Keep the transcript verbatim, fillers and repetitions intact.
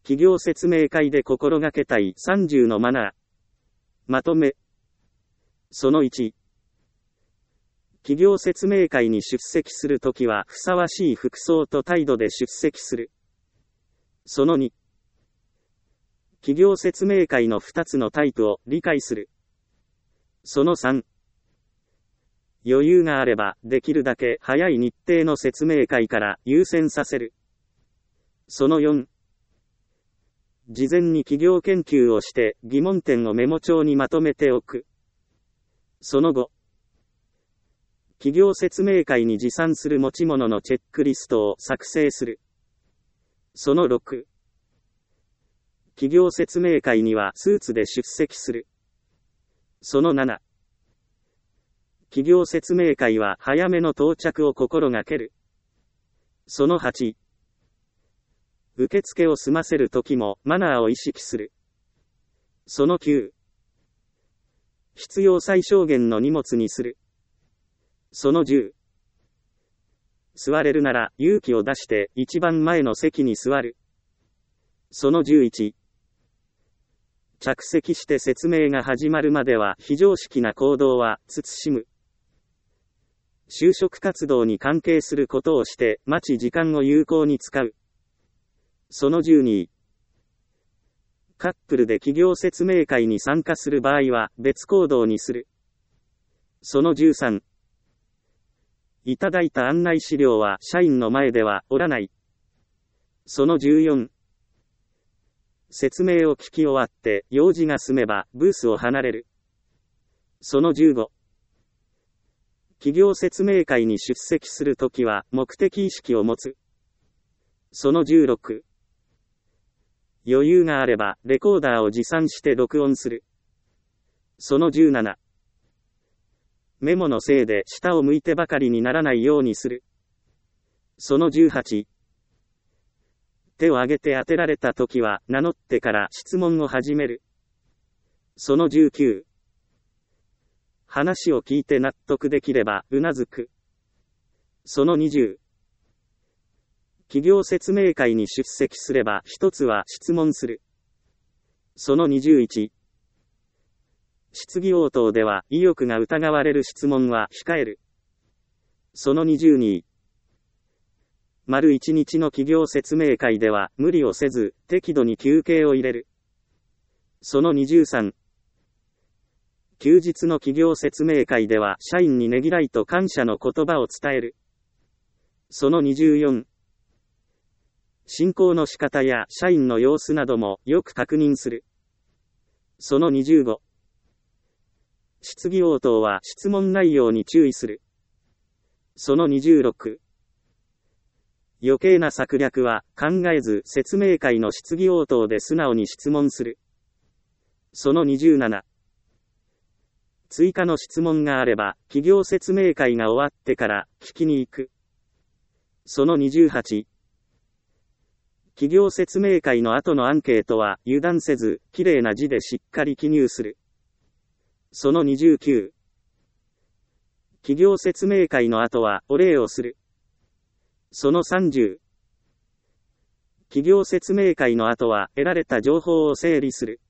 企業説明会で心がけたいさんじゅうのマナー。まとめ。そのいち。企業説明会に出席するときはふさわしい服装と態度で出席する。そのに。企業説明会のふたつのタイプを理解する。そのさん。余裕があればできるだけ早い日程の説明会から優先させる。そのよん。事前に企業研究をして疑問点をメモ帳にまとめておく。そのご。企業説明会に持参する持ち物のチェックリストを作成する。そのろく。企業説明会にはスーツで出席する。そのなな。企業説明会は早めの到着を心がける。そのはち。受付を済ませるときもマナーを意識する。そのきゅう。必要最小限の荷物にする。そのじゅう。座れるなら勇気を出して一番前の席に座る。そのじゅういち。着席して説明が始まるまでは非常識な行動は慎む。就職活動に関係することをして待ち時間を有効に使う。そのじゅうに。カップルで企業説明会に参加する場合は別行動にする。そのじゅうさん。いただいた案内資料は社員の前では折らない。そのじゅうよん。説明を聞き終わって用事が済めばブースを離れる。そのじゅうご。企業説明会に出席するときは目的意識を持つ。そのじゅうろく。余裕があればレコーダーを持参して録音する。そのじゅうなな。メモのせいで下を向いてばかりにならないようにする。そのじゅうはち。手を挙げて当てられたときは名乗ってから質問を始める。そのじゅうきゅう。話を聞いて納得できればうなずく。そのにじゅう。企業説明会に出席すれば一つは質問する。そのにじゅういち。質疑応答では意欲が疑われる質問は控える。そのにじゅうに。丸一日の企業説明会では無理をせず適度に休憩を入れる。そのにじゅうさん。休日の企業説明会では社員にねぎらいと感謝の言葉を伝える。そのにじゅうよん。進行の仕方や社員の様子などもよく確認する。そのにじゅうご。質疑応答は質問内容に注意する。そのにじゅうろく。余計な策略は考えず説明会の質疑応答で素直に質問する。そのにじゅうなな。追加の質問があれば企業説明会が終わってから聞きに行く。そのにじゅうはち。企業説明会の後のアンケートは油断せずきれいな字でしっかり記入する。そのにじゅうきゅう。企業説明会の後はお礼をする。そのさんじゅう。企業説明会の後は得られた情報を整理する。